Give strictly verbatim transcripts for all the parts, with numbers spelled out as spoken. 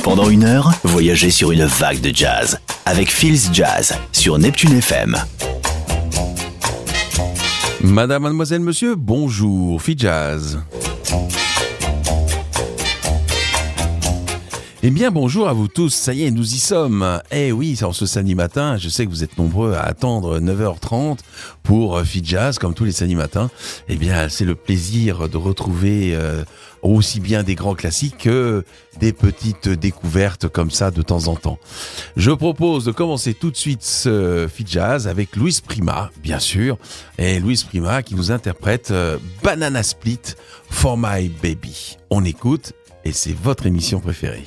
Pendant une heure, voyagez sur une vague de jazz avec Feels Jazz sur Neptune F M. Madame, mademoiselle, monsieur, bonjour, Feels Jazz. Eh bien, bonjour à vous tous, ça y est, nous y sommes. Eh oui, en ce samedi matin, je sais que vous êtes nombreux à attendre neuf heures trente pour Feels Jazz, comme tous les samedis matins. Eh bien, c'est le plaisir de retrouver euh, aussi bien des grands classiques que des petites découvertes comme ça de temps en temps. Je propose de commencer tout de suite ce Feels Jazz avec Luis Prima, bien sûr. Et Luis Prima qui nous interprète euh, Banana Split for My Baby. On écoute et c'est votre émission préférée.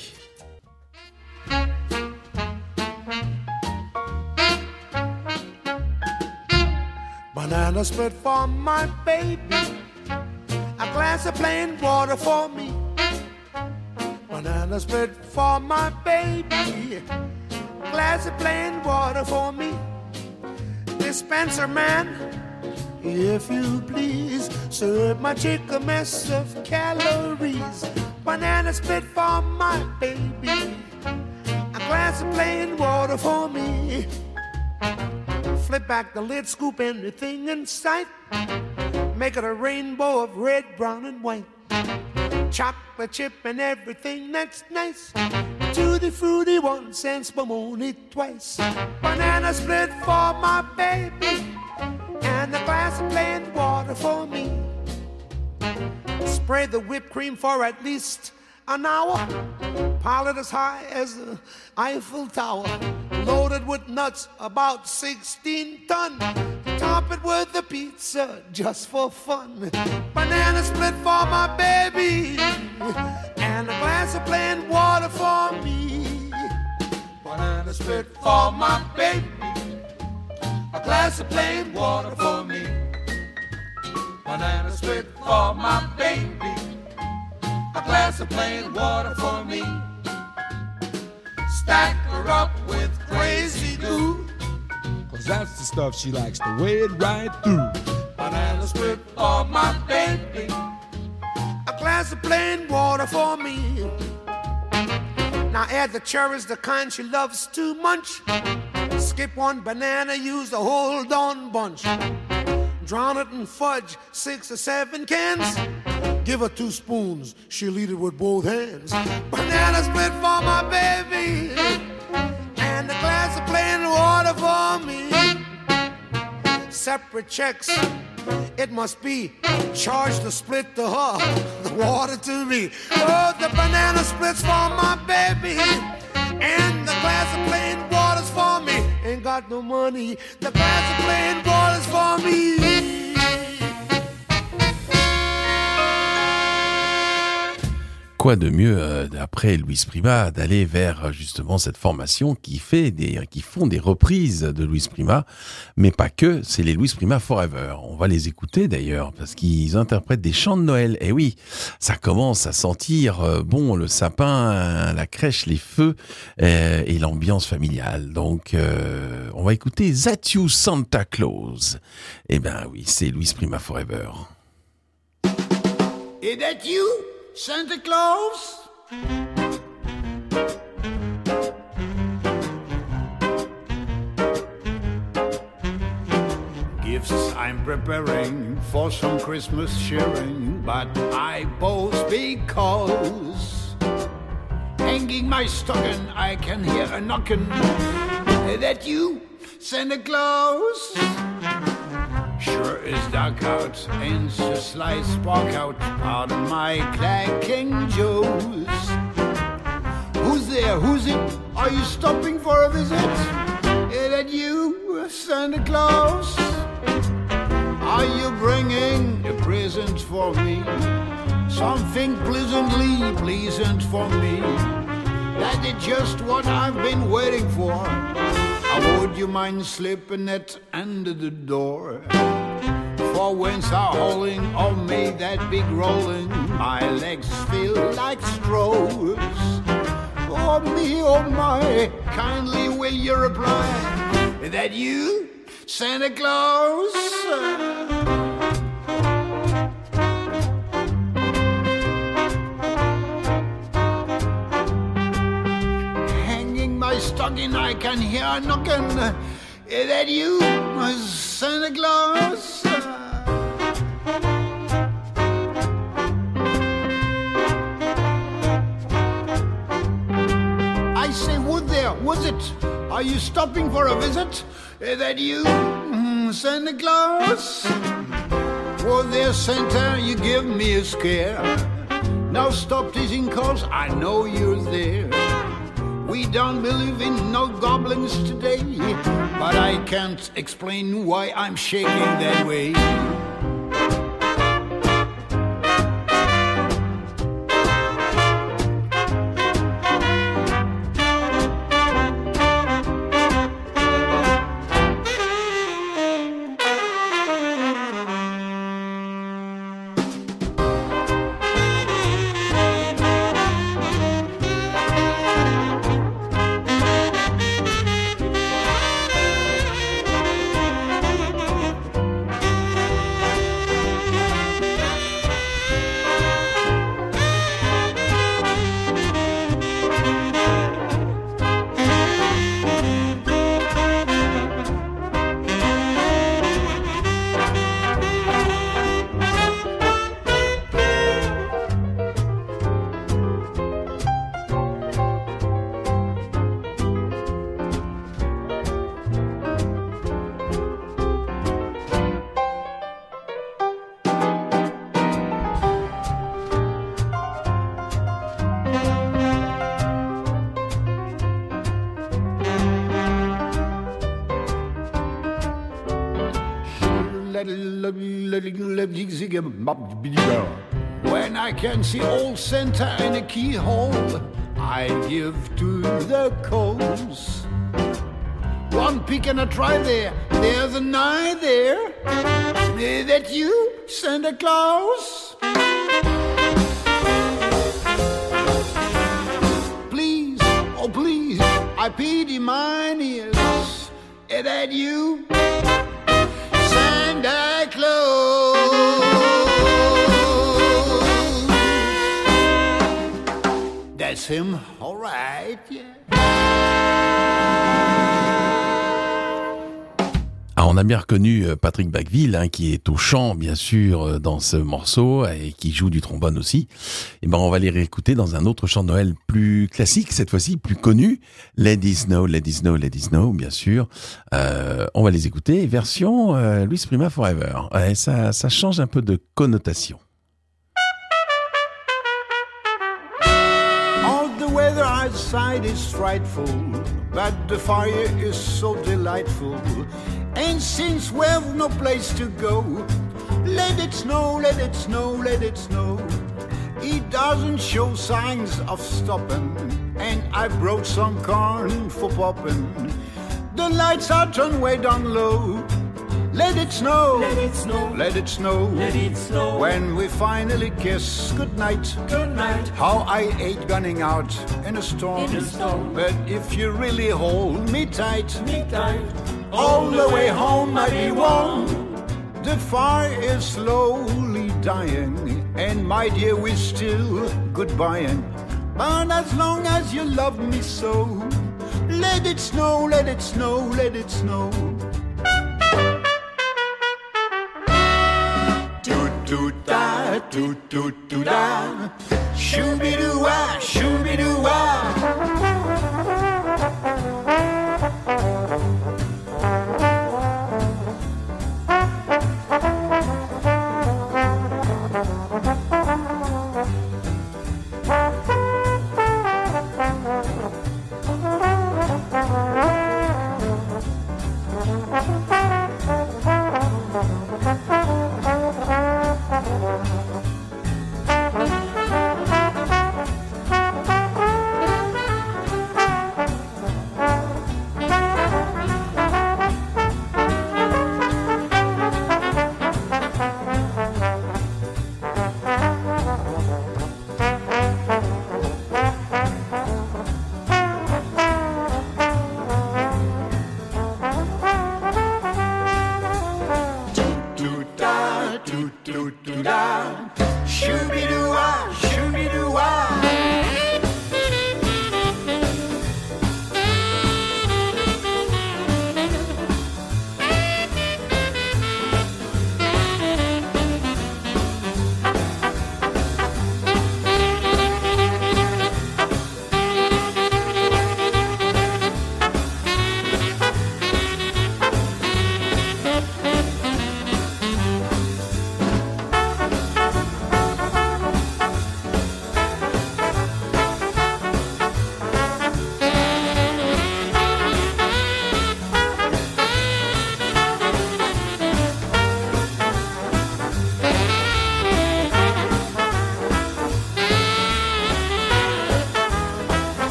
Banana split for my baby, a glass of plain water for me. Banana split for my baby, a glass of plain water for me. Dispenser man, if you please, serve my chick a mess of calories. Banana split for my baby, a glass of plain water for me. Flip back the lid, scoop anything in sight. Make it a rainbow of red, brown, and white. Chocolate chip and everything that's nice. Tutti frutti once and spumoni twice. Banana split for my baby, and a glass of plain water for me. Spray the whipped cream for at least an hour. Pile it as high as the Eiffel Tower. Loaded with nuts, about sixteen ton. Top it with a pizza just for fun. Banana split for my baby, and a glass of plain water for me. Banana split for my baby, a glass of plain water for me. Banana split for my baby, a glass of plain water for me. Stack her up with crazy glue, cause that's the stuff she likes to wade right through. Banana split for my baby, a glass of plain water for me. Now add the cherries, the kind she loves to munch. Skip one banana, use the whole darn bunch. Drown it in fudge, six or seven cans. Give her two spoons, she'll eat it with both hands. Banana split for my baby, and a glass of plain water for me. Separate checks, it must be. Charge the split to her, the water to me. Oh, the banana splits for my baby, and the glass of plain water's for me. Ain't got no money, the glass of plain water's for me. Quoi de mieux euh, après Luis Prima d'aller vers justement cette formation qui fait des qui font des reprises de Luis Prima, mais pas que, c'est les Luis Prima Forever. On va les écouter d'ailleurs parce qu'ils interprètent des chants de Noël. Et oui, ça commence à sentir euh, bon le sapin, la crèche, les feux euh, et l'ambiance familiale. Donc euh, on va écouter That You Santa Claus. Eh ben oui, c'est Luis Prima Forever. Is that you? Santa Claus? Gifts I'm preparing for some Christmas sharing, but I boast because hanging my stocking I can hear a knocking. That you, Santa Claus? Sure is dark out, and the slight spark out, out of my clacking Joes. Who's there? Who's it? Are you stopping for a visit? Is that you, Santa Claus? Are you bringing a present for me? Something pleasantly pleasant for me? That is just what I've been waiting for. How would you mind slipping it under the door? For winds are howling on me, that big rolling, my legs feel like straws. Oh me, oh my, kindly will you reply? Is that you, Santa Claus? stocking, I can hear a knocking. Is that you, Santa Claus? I say, would there, was it? Are you stopping for a visit? Is that you, Santa Claus? Was there, Santa, you give me a scare. Now stop teasing, cause I know you're there. We don't believe in no goblins today, but I can't explain why I'm shaking that way. When I can see old Santa in a keyhole, I give to the coast. One peek and a try there, there's an eye there. Is that you, Santa Claus? Please, oh please, I pity mine ears. Is that you, Santa Claus? That's him, all right, yeah. Ah, on a bien reconnu Patrick Bacqueville, hein, qui est au chant, bien sûr, dans ce morceau, et qui joue du trombone aussi. Et ben, on va les réécouter dans un autre chant de Noël plus classique, cette fois-ci, plus connu. Let It Snow, Let It Snow, Let It Snow, bien sûr. Euh, on va les écouter, version euh, Luis Prima Forever. Ouais, ça, ça change un peu de connotation. All the weather outside is frightful, but the fire is so delightful. And since we've no place to go, let it snow, let it snow, let it snow. It doesn't show signs of stopping, and I brought some corn for popping. The lights are turned way down low. Let it snow, let it snow, let it snow, let it snow. When we finally kiss goodnight, good night. How I hate gunning out in a storm. In a storm. But if you really hold me tight, me tight, all the way home I'll be warm. The fire is slowly dying, and my dear, we're still goodbying. But as long as you love me so, let it snow, let it snow, let it snow. Toot-toot-da, toot-toot-toot-da, shoo-be-doo-wah, shoo-be-doo-wah.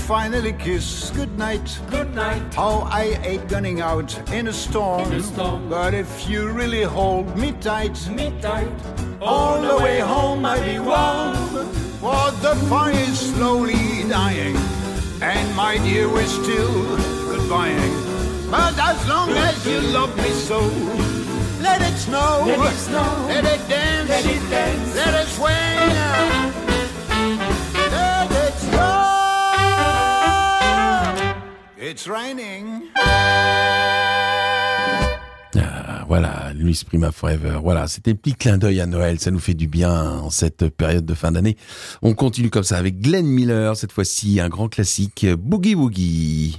finally kiss goodnight. Good night. How I hate gunning out in a storm. In a storm. But if you really hold me tight, Me tight. all the way home I'll be warm. For the fire is slowly dying, and my dear, we're still goodbying. But as long as you love me so, let it snow, Let it snow. let it dance, Let it dance. let it swing, let it snow. It's raining. Ah, voilà, Luis Prima Forever. Voilà, c'était un petit clin d'œil à Noël. Ça nous fait du bien en cette période de fin d'année. On continue comme ça avec Glenn Miller. Cette fois-ci, un grand classique, Boogie Woogie.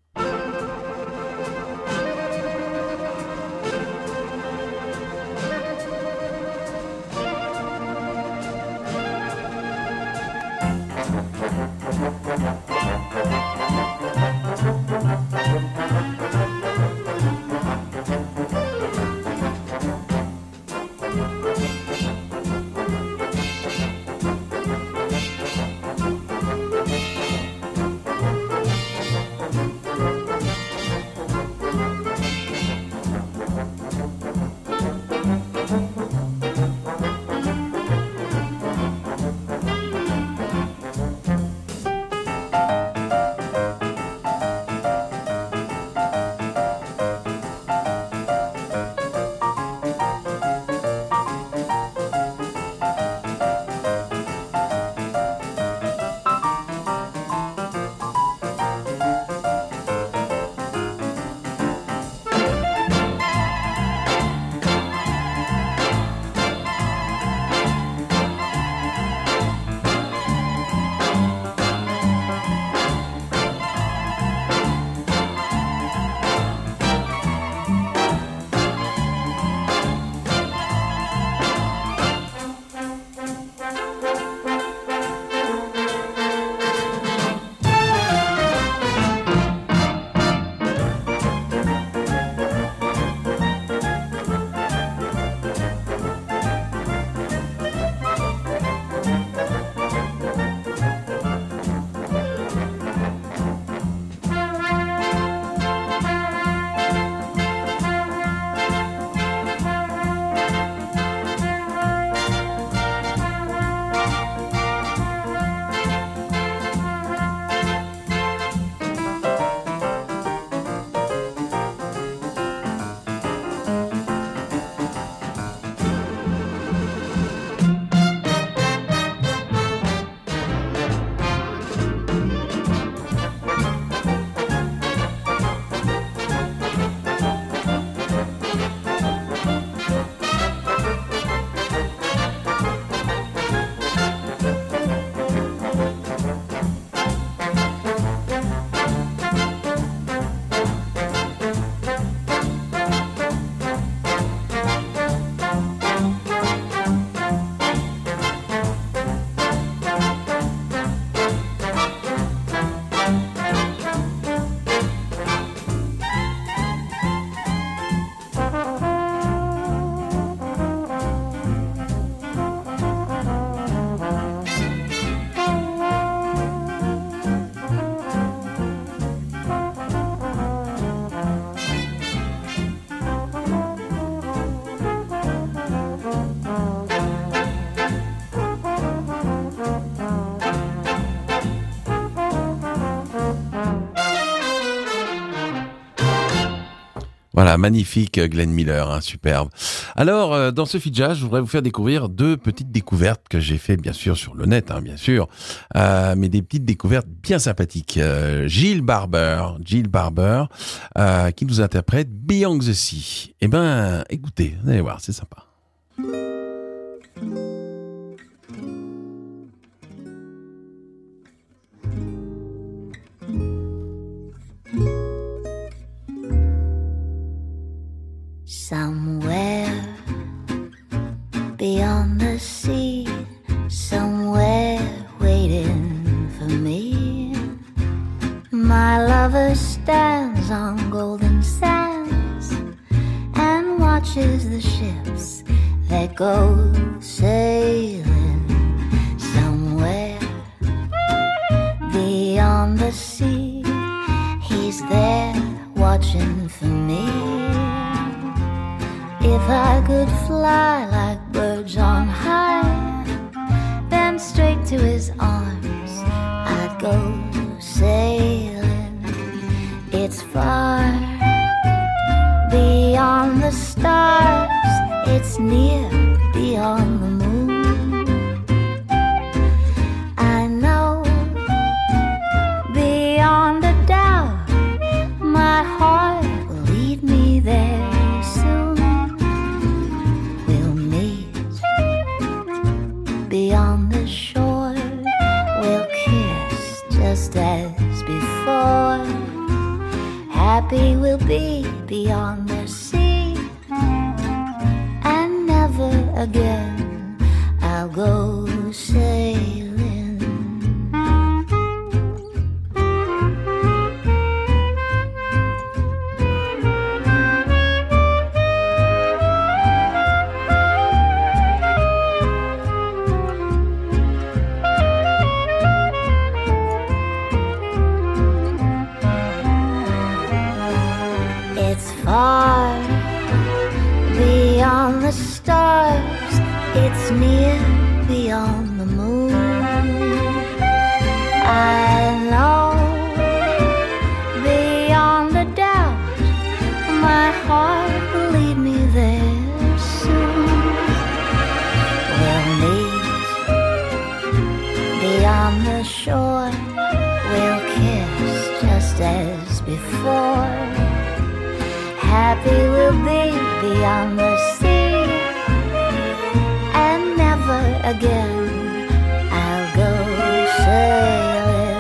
Voilà, magnifique Glenn Miller, hein, superbe. Alors, euh, dans ce feed jazz, je voudrais vous faire découvrir deux petites découvertes que j'ai fait, bien sûr, sur le net, hein, bien sûr, euh, mais des petites découvertes bien sympathiques. Euh, Gilles Barber, Gilles Barber, euh, qui nous interprète Beyond the Sea. Eh ben, écoutez, vous allez voir, c'est sympa. Somewhere beyond the sea, somewhere waiting for me, my lover stands on golden sands and watches the ships that go sailing. Somewhere beyond the watching for me. If I could fly like birds on high, then straight to his arms I'd go sailing. It's far beyond the stars, it's near beyond the moon. I know beyond a doubt my heart will lead me there soon. We'll meet beyond the shore, we'll kiss just as before. Happy we'll be beyond the sea, and never again I'll go sailing. Far beyond the stars, it's near beyond the moon. I know beyond a doubt my heart will lead me there soon. We'll meet beyond the shore, we'll kiss just as before. Happy we'll be beyond the sea, and never again I'll go sailing.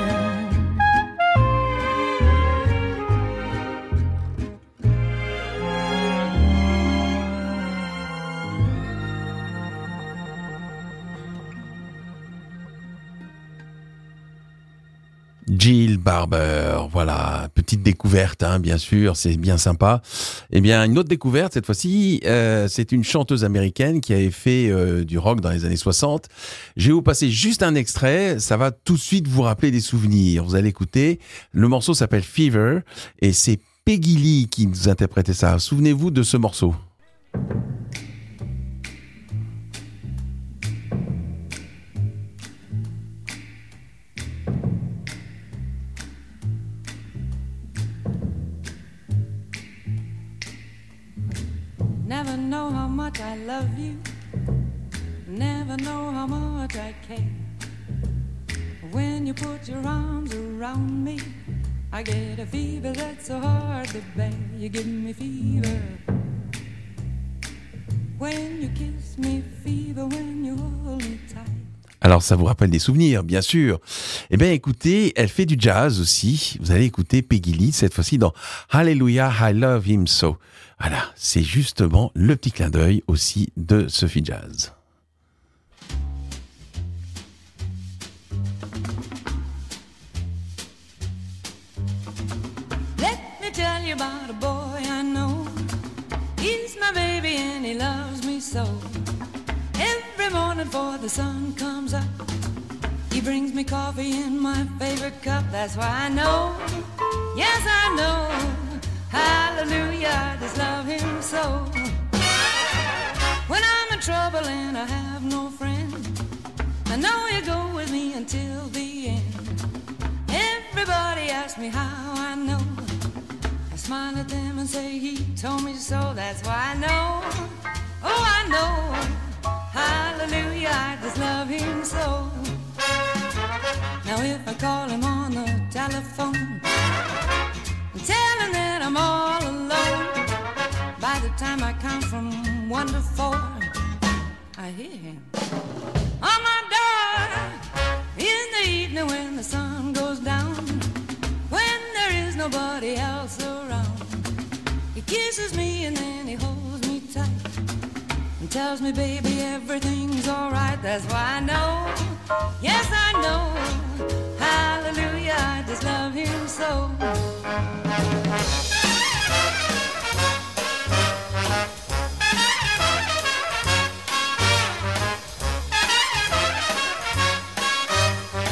Jill Barber, voilà, petite découverte, hein, bien sûr, c'est bien sympa. Eh bien, une autre découverte, cette fois-ci, euh, c'est une chanteuse américaine qui avait fait euh, du rock dans les années soixante. Je vais vous passer juste un extrait, ça va tout de suite vous rappeler des souvenirs. Vous allez écouter, le morceau s'appelle Fever, et c'est Peggy Lee qui nous interprétait ça. Souvenez-vous de ce morceau. Never know how much I love you, never know how much I care. When you put your arms around me, I get a fever that's so hard to bear. You give me fever when you kiss me, fever when you hold me tight. Alors, ça vous rappelle des souvenirs, bien sûr. Eh bien, écoutez, elle fait du jazz aussi. Vous allez écouter Peggy Lee, cette fois-ci dans Hallelujah, I Love Him So. Voilà, c'est justement le petit clin d'œil aussi de Sophie Jazz. Let me tell you about a boy I know. He's my baby and he loves me so. Every morning before the sun comes up, he brings me coffee in my favorite cup. That's why I know, yes I know, hallelujah, I just love him so. When I'm in trouble and I have no friend, I know you go with me until the end. Everybody asks me how I know. I smile at them and say he told me so. That's why I know, oh I know, hallelujah, I just love him so. Now if I call him on the telephone and tell him that I'm all alone, by the time I count from one to four, I hear him on my door. In the evening when the sun goes down, when there is nobody else around, he kisses me and then he holds me tight and tells me, baby, everything's alright. That's why I know, yes I know, hallelujah, I just love him so.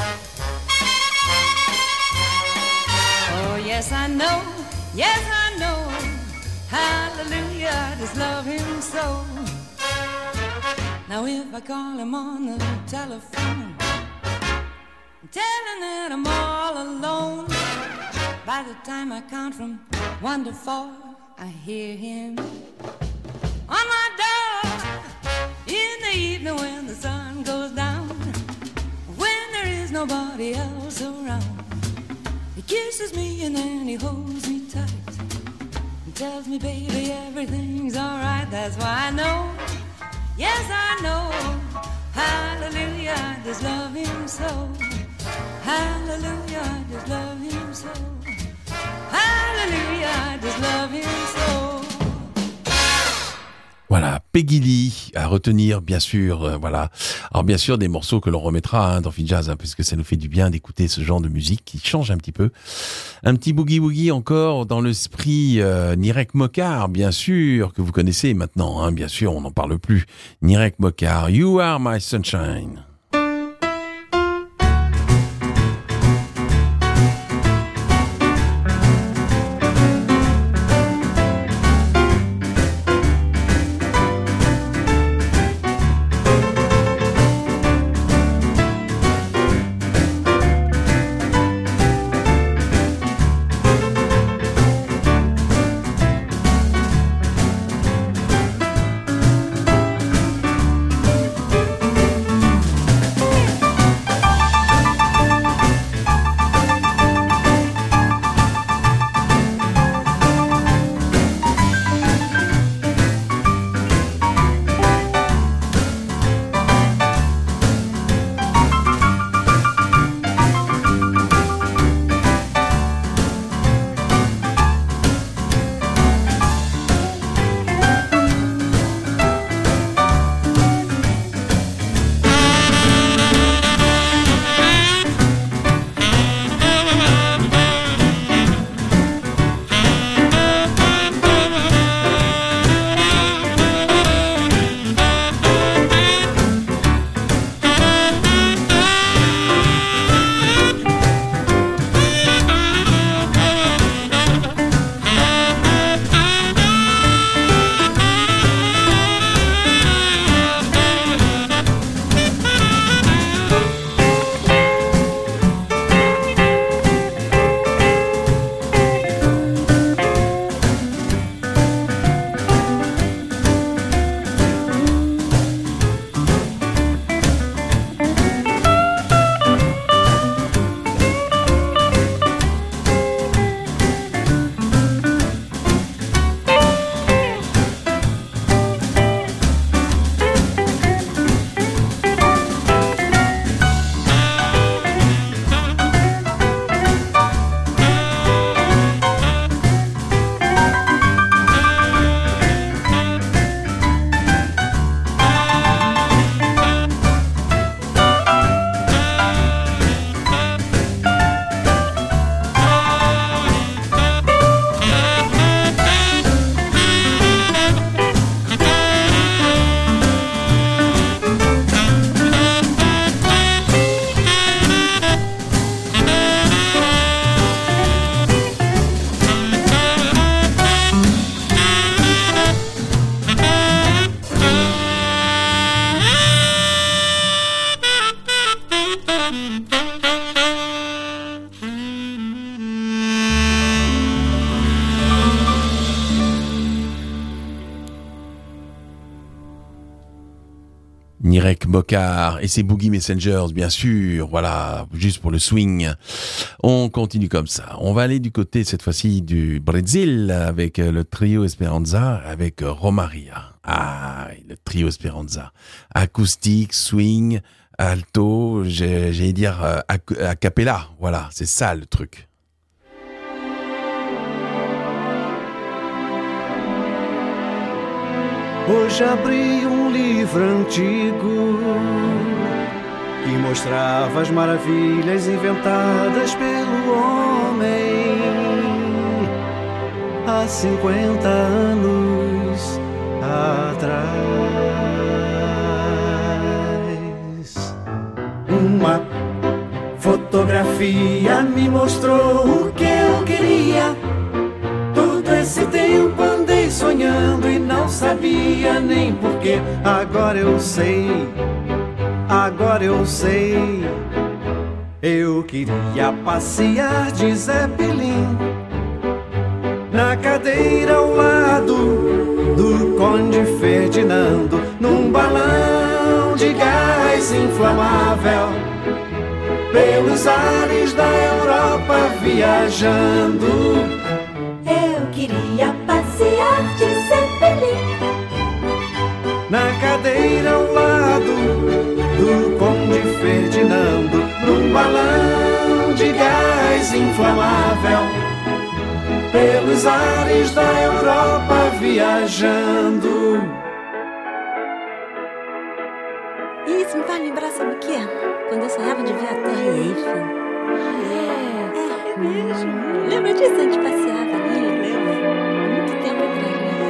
Oh yes I know, yes I know, just love him so. Now if I call him on the telephone, tell him that I'm all alone, by the time I count from one to four, I hear him on my door. In the evening when the sun goes down, when there is nobody else around, he kisses me and then he holds me tight and tells me, baby, everything's alright. That's why I know, yes I know, hallelujah, I just love him so. Hallelujah, I just love him so. Hallelujah, I just love him so. Voilà, Peggy Lee à retenir, bien sûr, euh, voilà. Alors bien sûr, des morceaux que l'on remettra hein, dans Feel Jazz, hein, puisque ça nous fait du bien d'écouter ce genre de musique qui change un petit peu. Un petit boogie-woogie encore dans l'esprit euh, Nirek Mokar, bien sûr, que vous connaissez maintenant, hein, bien sûr, on n'en parle plus. Nirek Mokar, You Are My Sunshine. Nirek Mokar et ses Boogie Messengers, bien sûr, voilà, juste pour le swing. On continue comme ça. On va aller du côté, cette fois-ci, du Brésil, avec le trio Esperanza, avec Romaria. Ah, le trio Esperanza. Acoustique, swing, alto, j'ai, j'allais dire a, a cappella. Voilà, c'est ça le truc. Hoje abri um livro antigo que mostrava as maravilhas inventadas pelo homem há cinquenta anos atrás. Uma fotografia me mostrou o que eu queria. Todo esse tempo andei sonhando e não sabia nem porquê. Agora eu sei, agora eu sei. Eu queria passear de Zeppelin na cadeira ao lado do Conde Ferdinando, num balão de gás inflamável, pelos ares da Europa viajando. Eu queria passear de Zeppelin na cadeira ao lado do Conde Ferdinando, num balão de gás inflamável, pelos ares da Europa viajando. Isso me faz lembrar, sabe o quê? Quando eu sonhava de ver a Torre Eiffel. Ah, é? É, é mesmo? Lembra disso? A gente passeava ali? Lembro. Muito tempo atrás, né?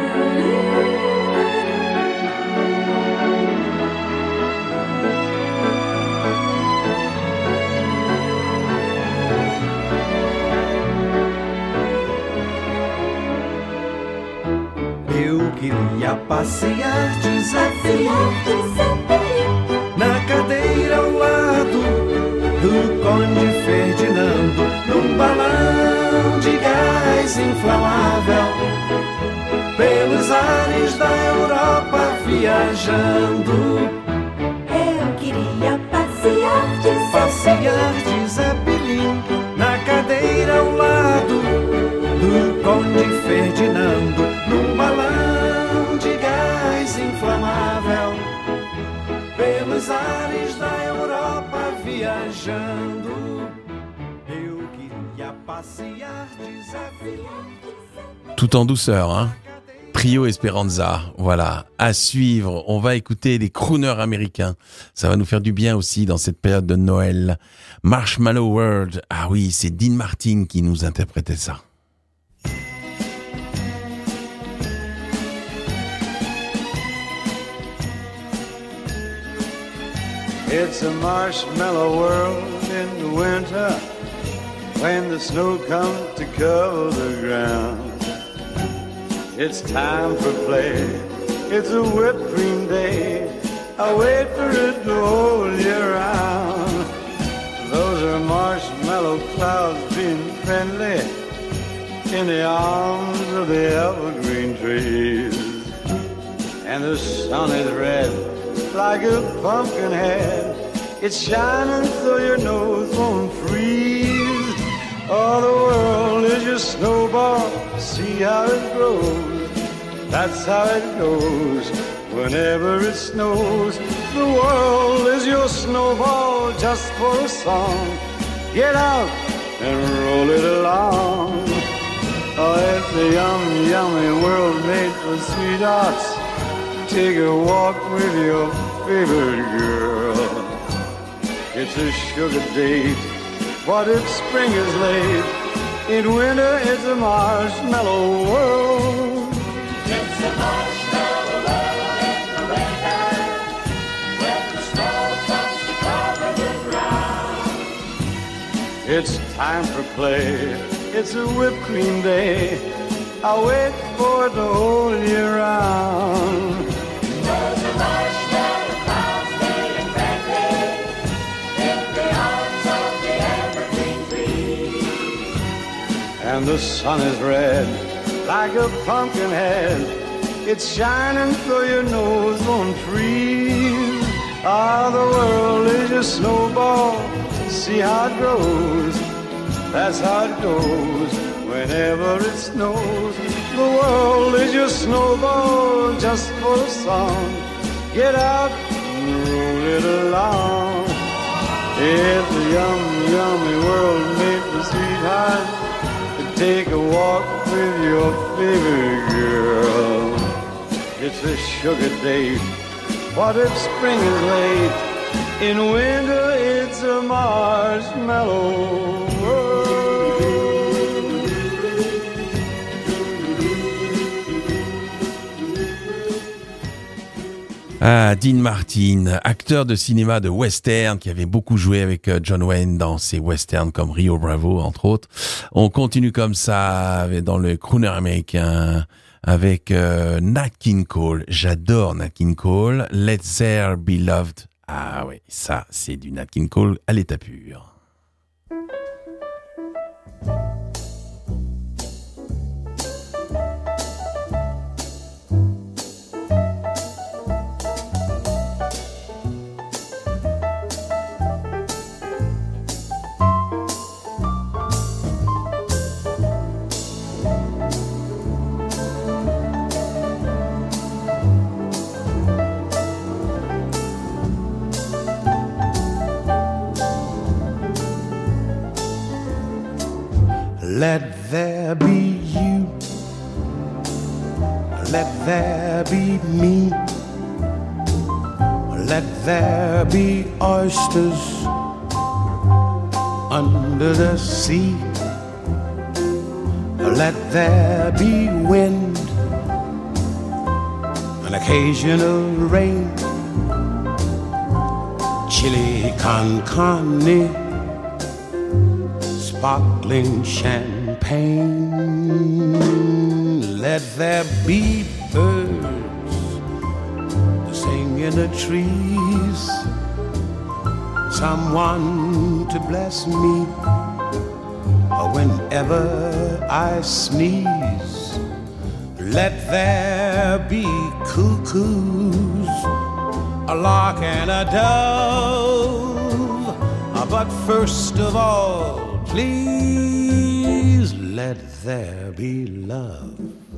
Eu queria passear de Zeppelin na cadeira ao lado do Conde Ferdinando, num balão de gás inflamável, pelos ares da Europa viajando. Eu queria passear de Zeppelin, passear de Zeppelin na cadeira ao lado do Conde Ferdinando, num balão de gás inflamável, pelos ares da Europa viajando. Eu queria passear de Zeppelin. Tout en douceur, hein. Trio Esperanza, voilà, à suivre. On va écouter des crooners américains. Ça va nous faire du bien aussi dans cette période de Noël. Marshmallow World, ah oui, c'est Dean Martin qui nous interprétait ça. It's a marshmallow world in the winter, when the snow comes to cover the ground. It's time for play, it's a whipped cream day, I wait for it to hold you round. Those are marshmallow clouds being friendly in the arms of the evergreen trees. And the sun is red like a pumpkin head, it's shining so your nose won't freeze. Oh, the world is your snowball, see how it grows, that's how it goes whenever it snows. The world is your snowball just for a song, get out and roll it along. Oh, it's a yummy, yummy world made for sweethearts, take a walk with your favorite girl. It's a sugar date, what if spring is late? In winter it's a marshmallow world. It's a marshmallow world in the winter, when the snow comes to cover the ground. It's time for play, it's a whipped cream day, I'll wait for it to hold you round. Those are marshmallow clouds being friendly in the arms of the evergreen tree. And the sun is red like a pumpkin head, it's shining so your nose won't freeze. Ah, the world is your snowball, see how it grows, that's how it goes whenever it snows. The world is your snowball just for a song, get out and roll it along. It's a yummy, yummy world made for sweethearts, to take a walk with your favorite girl. It's a sugar date, what if spring is late? In winter it's a marshmallow world. Ah, Dean Martin, acteur de cinéma de western qui avait beaucoup joué avec John Wayne dans ses westerns comme Rio Bravo entre autres. On continue comme ça dans le crooner américain avec euh, Nat King Cole. J'adore Nat King Cole. Let There Be Loved. Ah oui, ça, c'est du Nat King Cole à l'état pur. Let there be you, let there be me, let there be oysters under the sea, let there be wind, an occasional rain, chili con carne, sparkling champagne. Let there be birds to sing in the trees, someone to bless me whenever I sneeze. Let there be cuckoos, a lark and a dove, but first of all, please let there be love.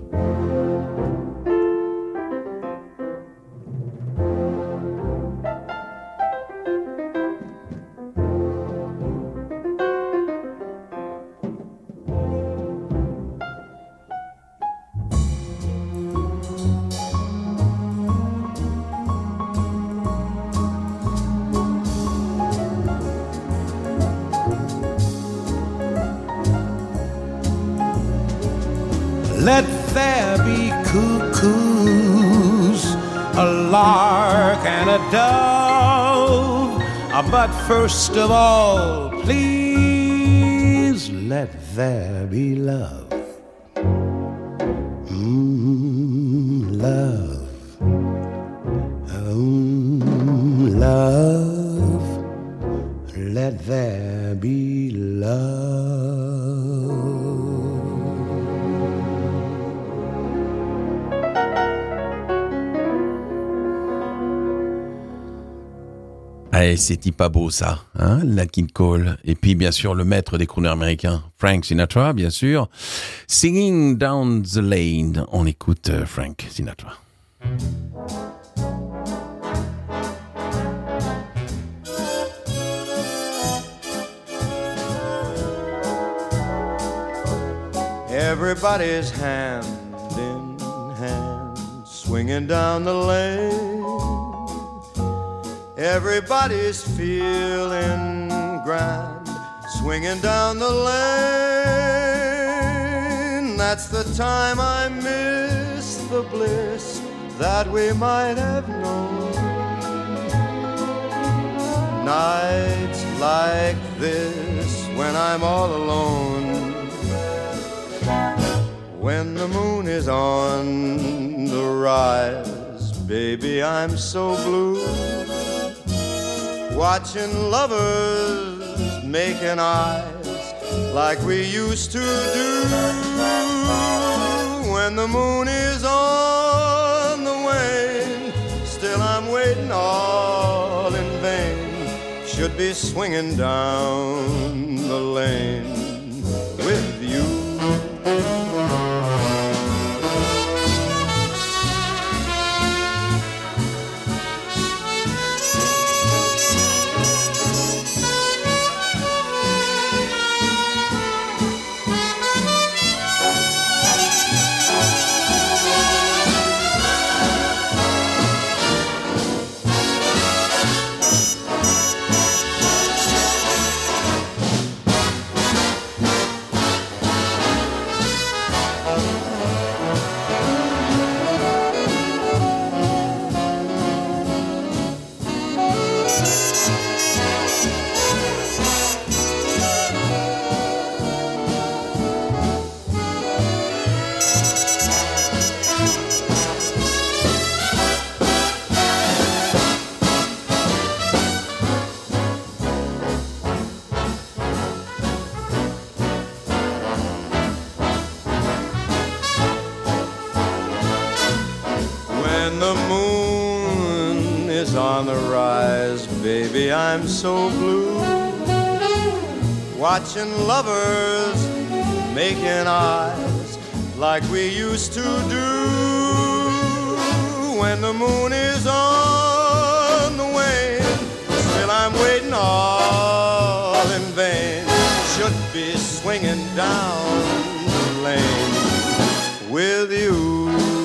Let there be cuckoos, a lark and a dove, but first of all, please let there be love. Mm, love. Mm, love. Let there be love. Eh, c'est pas beau ça, hein, Nat King Cole. Et puis bien sûr le maître des crooners américains, Frank Sinatra, bien sûr. Singing Down the Lane. On écoute euh, Frank Sinatra. Everybody's hand in hand, swinging down the lane. Everybody's feeling grand, swinging down the lane. That's the time I miss the bliss that we might have known. Nights like this when I'm all alone, when the moon is on the rise, baby, I'm so blue. Watching lovers making eyes like we used to do. When the moon is on the wane, still I'm waiting all in vain. Should be swinging down the lane with you. is on the rise, baby, I'm so blue. Watching lovers making eyes like we used to do. When the moon is on the wane, still I'm waiting all in vain. Should be swinging down the lane with you.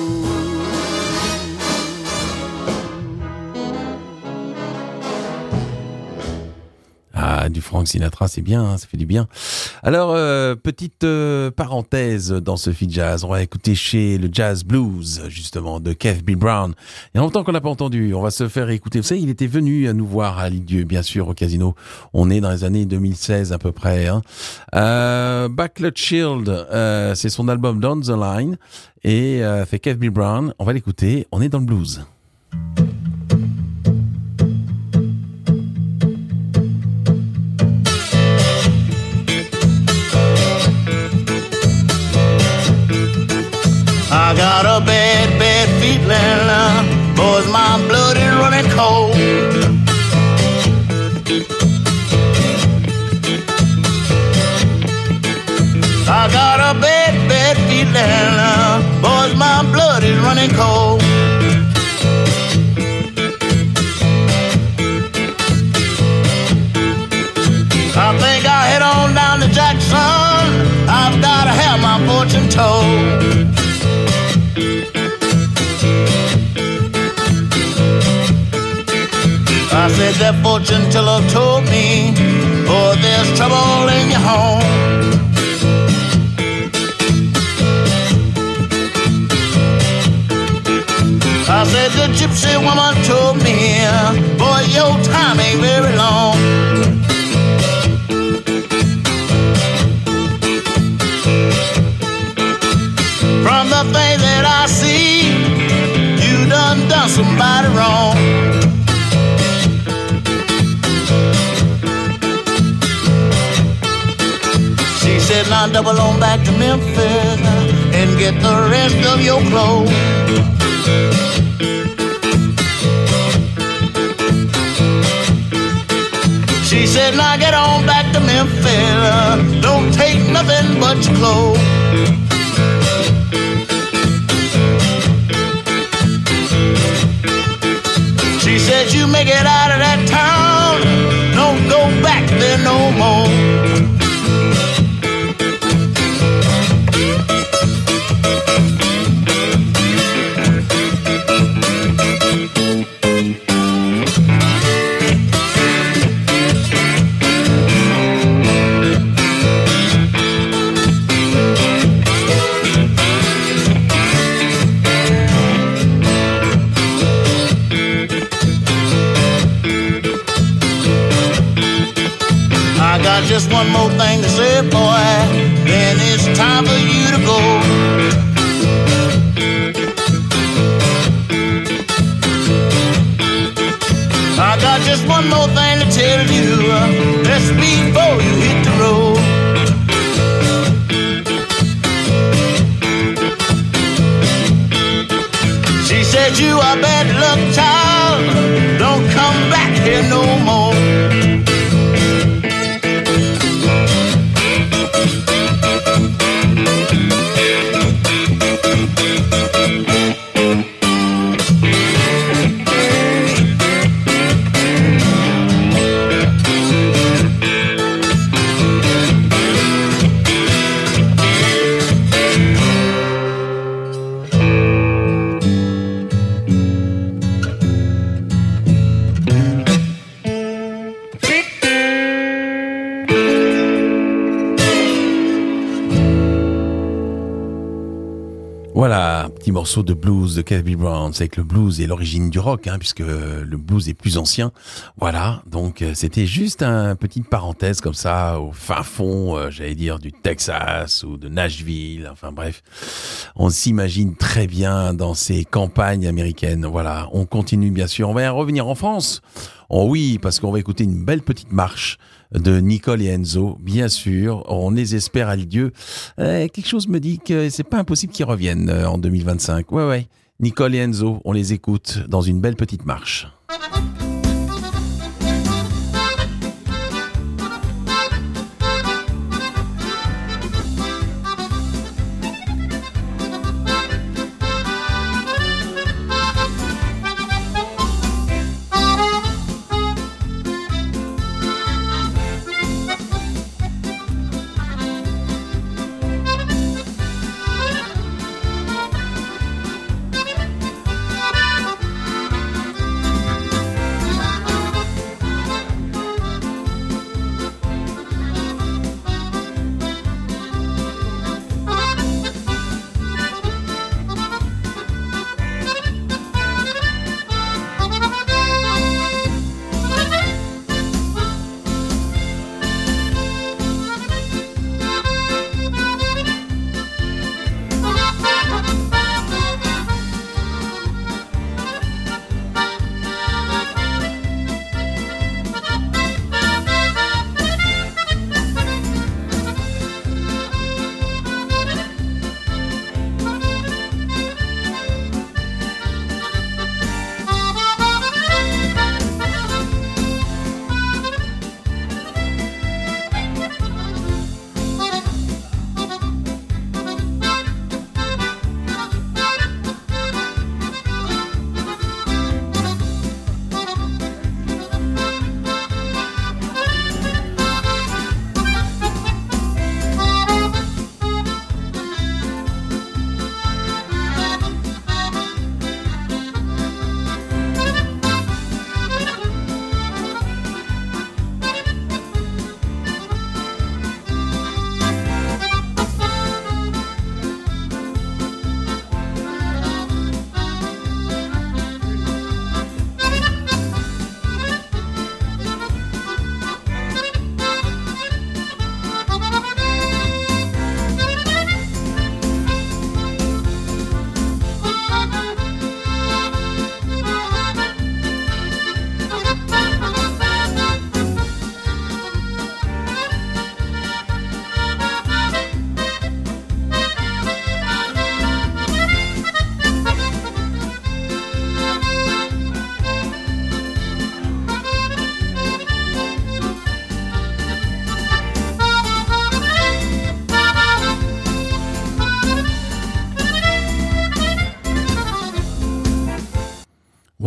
Ah, du Frank Sinatra, c'est bien, hein, ça fait du bien. Alors, euh, petite euh, parenthèse dans ce feed jazz, on va écouter chez le Jazz Blues, justement, de Kev B. Brown. Il y a longtemps qu'on l'a pas entendu, on va se faire écouter. Vous savez, il était venu à nous voir à Lille-Dieu, bien sûr, au Casino. On est dans les années deux mille seize à peu près. Hein. Euh, Backlot Shield, euh, c'est son album Down the Line, et euh, fait Kev B. Brown. On va l'écouter, on est dans le blues. I got a bad, bad feeling, uh, boys, my blood is running cold. I got a bad, bad feeling, uh, boys, my blood is running cold. I think I'll head on down to Jackson, I've gotta have my fortune told. I said that fortune teller told me, oh, there's trouble in your home. I said the gypsy woman told me, boy, your time ain't very long. From the thing that I see, you done done somebody wrong. She said, now double on back to Memphis and get the rest of your clothes. She said, now get on back to Memphis, don't take nothing but your clothes. She said, you make it out of that town, don't go back there no more. Just one more thing to say, boy, then it's time for you to go. I got just one more thing to tell you, let's before you hit the road. She said, you are bad luck, child, don't come back here no more. Voilà, petit morceau de blues de Kev B. Brown. C'est que le blues est l'origine du rock, hein, puisque le blues est plus ancien. Voilà, donc c'était juste une petite parenthèse comme ça, au fin fond, euh, j'allais dire, du Texas ou de Nashville. Enfin bref, on s'imagine très bien dans ces campagnes américaines. Voilà, on continue bien sûr. On va revenir en France. Oh oui, parce qu'on va écouter une belle petite marche de Nicole et Enzo, bien sûr. On les espère à Dieu. Euh, quelque chose me dit que c'est pas impossible qu'ils reviennent euh, en deux mille vingt-cinq. Ouais, ouais. Nicole et Enzo, on les écoute dans une belle petite marche.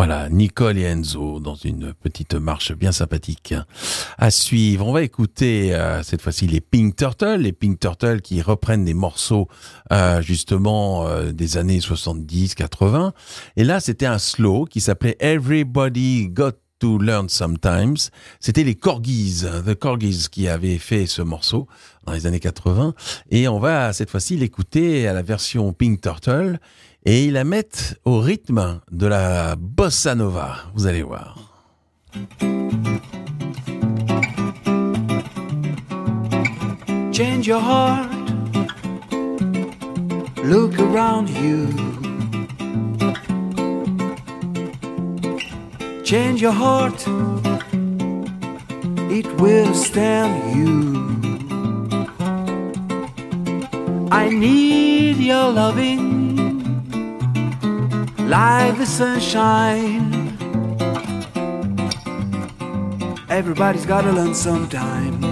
Voilà, Nicole et Enzo dans une petite marche bien sympathique à suivre. On va écouter euh, cette fois-ci les Pink Turtles, les Pink Turtles qui reprennent des morceaux euh, justement euh, des années soixante-dix quatre-vingts. Et là, c'était un slow qui s'appelait Everybody Got to Learn Sometimes. C'était les Corgis, The Corgis qui avaient fait ce morceau dans les années quatre-vingts. Et on va cette fois-ci l'écouter à la version Pink Turtle et ils la mettent au rythme de la bossa nova. Vous allez voir. Change your heart, look around you. Change your heart, it will stand you. I need your loving, like the sunshine. Everybody's gotta learn sometime.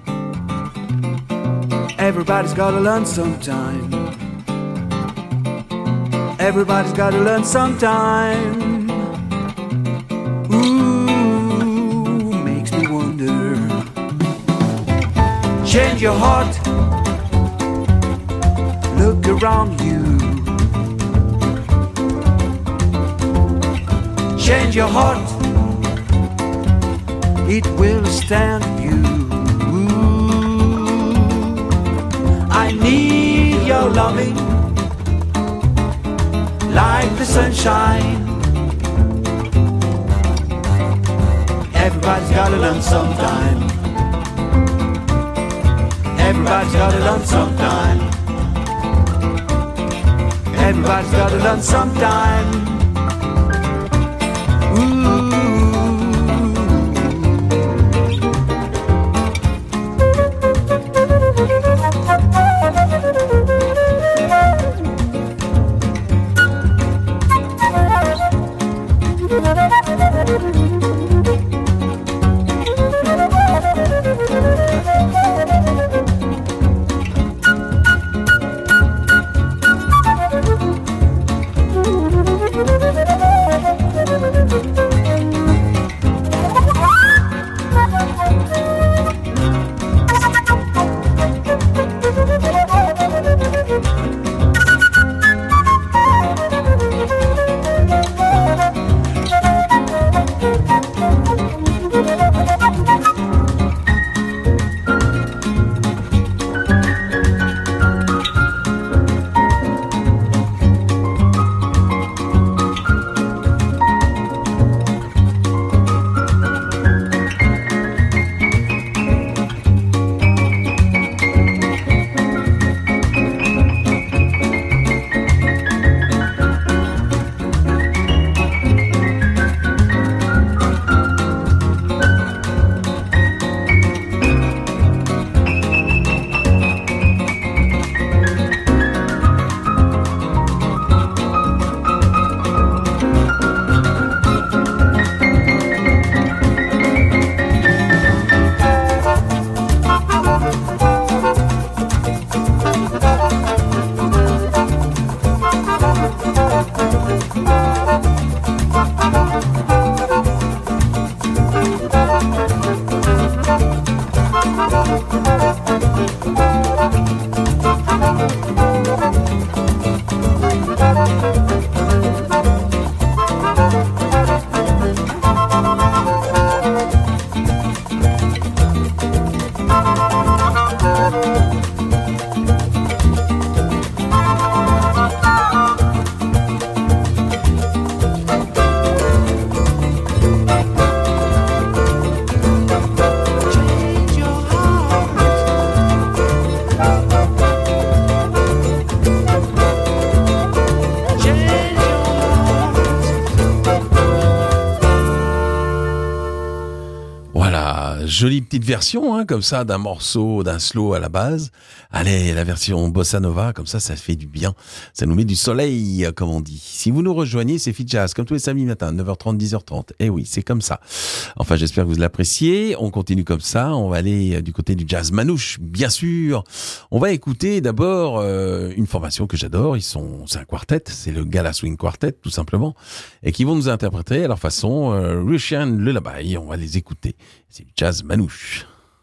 Everybody's gotta learn sometime. Everybody's gotta learn sometime. Ooh, makes me wonder. Change your heart, look around you. Change your heart, it will stand you. Ooh, I need your loving, like the sunshine. Everybody's gotta learn sometime. Everybody's gotta learn sometime. Everybody's gotta learn sometime. Voilà, jolie petite version, hein, comme ça, d'un morceau, d'un slow à la base. Allez, la version bossa nova, comme ça, ça fait du bien. Ça nous met du soleil, comme on dit. Si vous nous rejoignez, c'est Fit Jazz, comme tous les samedis matins, neuf heures trente, dix heures trente. Eh oui, c'est comme ça. Enfin, j'espère que vous l'appréciez. On continue comme ça. On va aller du côté du jazz manouche, bien sûr. On va écouter d'abord euh, une formation que j'adore. Ils sont, c'est un quartet, c'est le Gala Swing Quartet, tout simplement, et qui vont nous interpréter à leur façon euh, Russian Lullaby. On va les écouter. C'est du jazz manouche.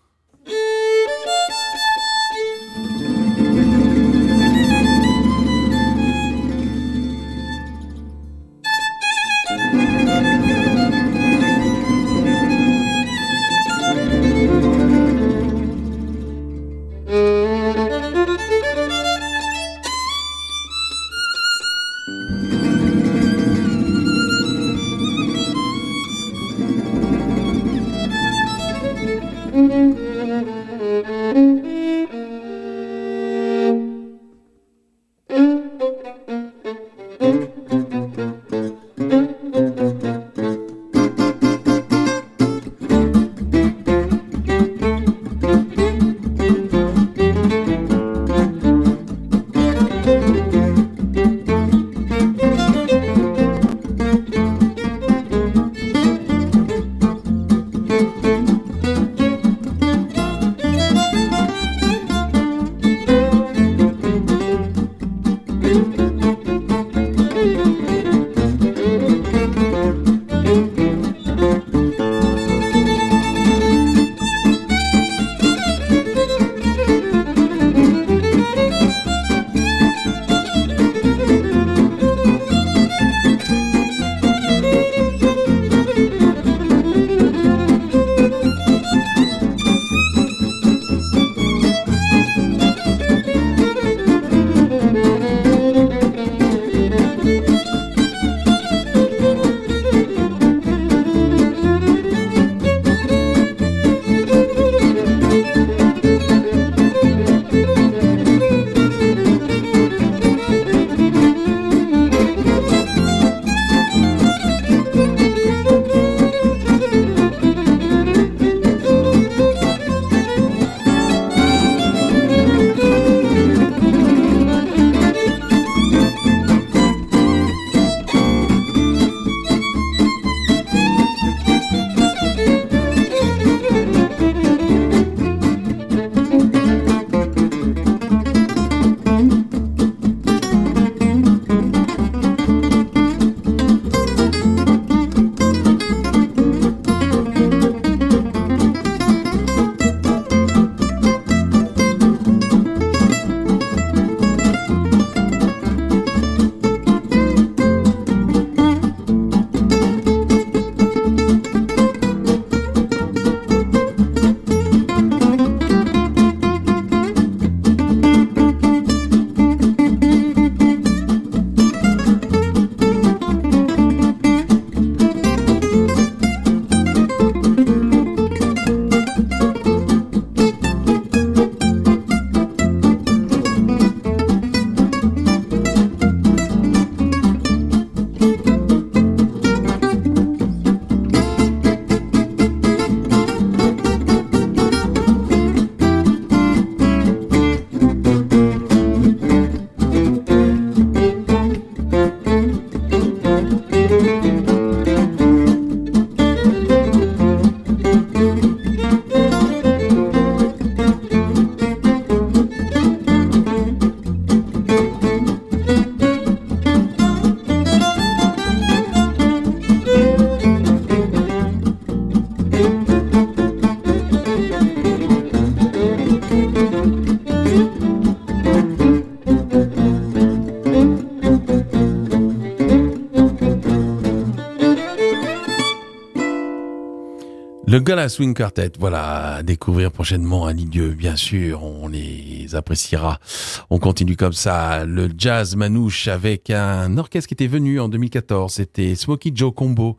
Le Gala Swing Quartet, voilà, à découvrir prochainement à Lisieux, bien sûr, on les appréciera. On continue comme ça, le jazz manouche avec un orchestre qui était venu en deux mille quatorze, c'était Smokey Joe Combo,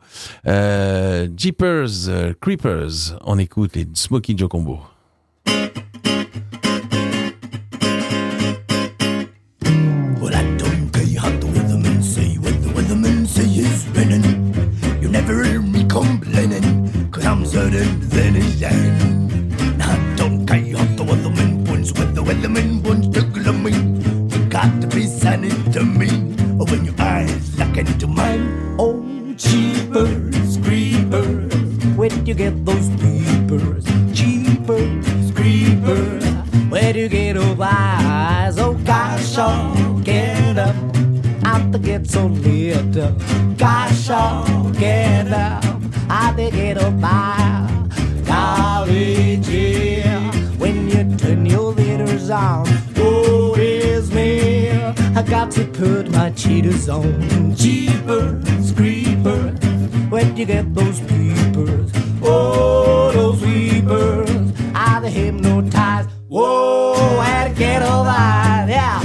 euh, Jeepers euh, Creepers, on écoute les Smokey Joe Combo. Well, I don't care how the weathermen say, what the weathermen say is raining. You never hear me complaining, 'cause I'm certain then it's shining. Where'd you get those peepers? Jeepers, creepers. Where'd you get those eyes? Oh gosh, oh, get up. I think it's so lit up. Gosh, oh, get up. I think it'll buy college, yeah. When you turn your leaders on, oh, it's me. I got to put my cheaters on. Jeepers, creepers. Where'd you get those peepers? Oh, those peepers. Are they hypnotized? Whoa, where'd you get all that? Yeah.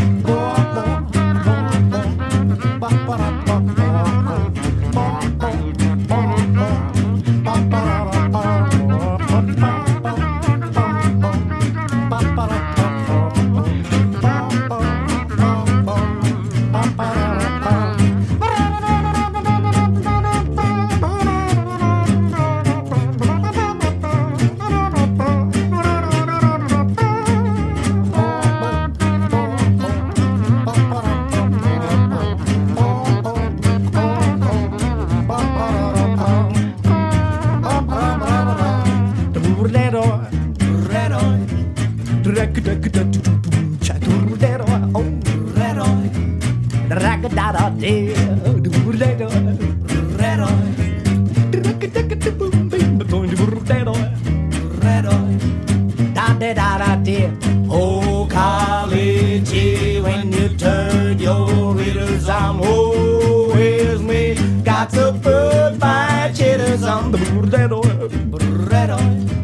Oh, college, when you turn your readers on, oh, here's me, got to put my cheaters on the burrito, burrito,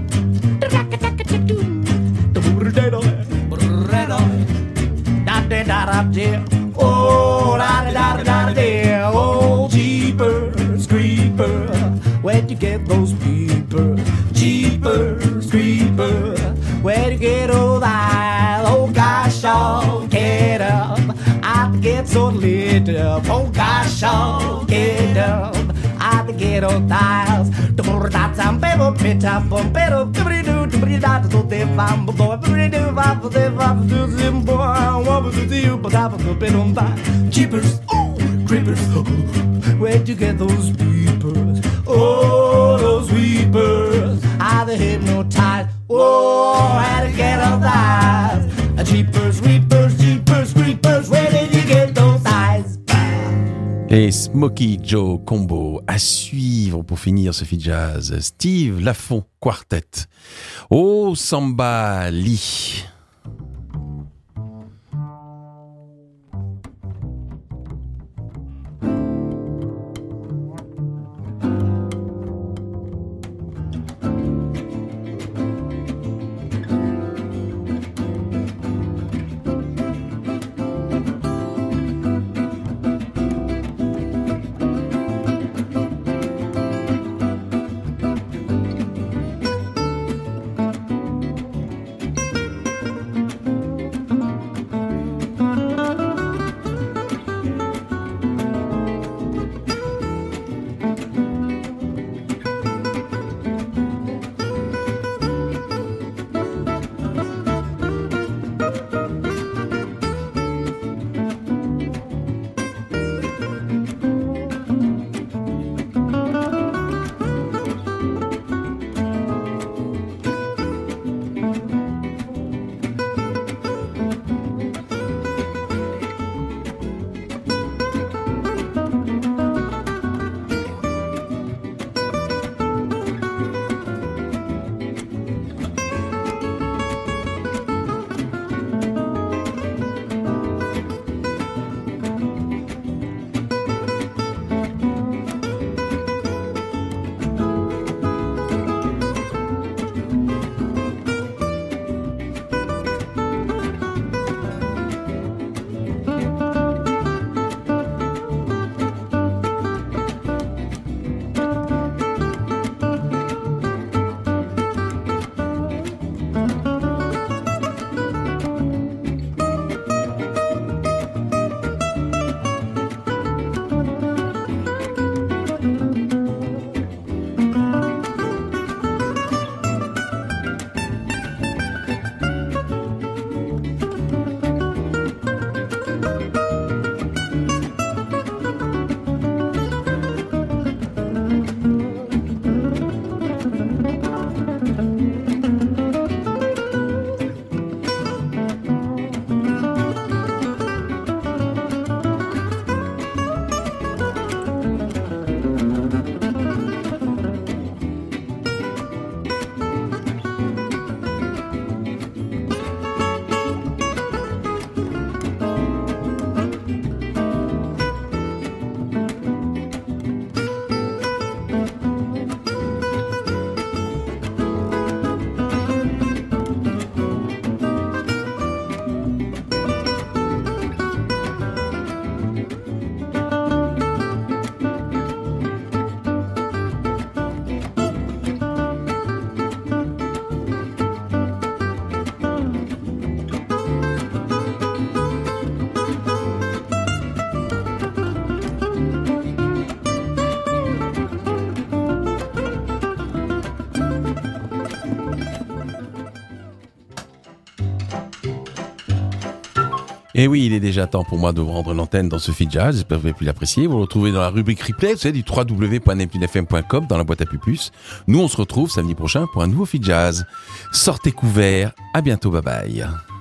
the burrito, burrito, da da da da da, oh, da da da da da, oh, jeepers, creepers, where'd you get those peepers? Jeepers, creepers. Where'd you get all that? Oh gosh, oh, get up. I get so lit up. Oh gosh, oh, get up. I get all that. The more that's I'm better, better, better, better, do, do, do, that, so they found the boy, better, do, that, they found the sim boy. I want to see you, but I was a bit on that. Jeepers, oh, creepers. Where'd you get those peepers? Oh, those weepers. Are they hypnotized? Oh, how to get all that? Jeepers, weepers, jeepers, creepers. Where did you get those eyes? Et Smokey Joe Combo à suivre pour finir ce feat jazz. Steve Lafont Quartet. Oh, Samba Lee. Et oui, il est déjà temps pour moi de vous rendre l'antenne dans ce feed jazz. J'espère que vous avez pu l'apprécier. Vous le retrouvez dans la rubrique replay, vous savez, du w w w point neptune f m point com dans la boîte à pupus. Nous, on se retrouve samedi prochain pour un nouveau feed jazz. Sortez couverts. À bientôt. Bye bye.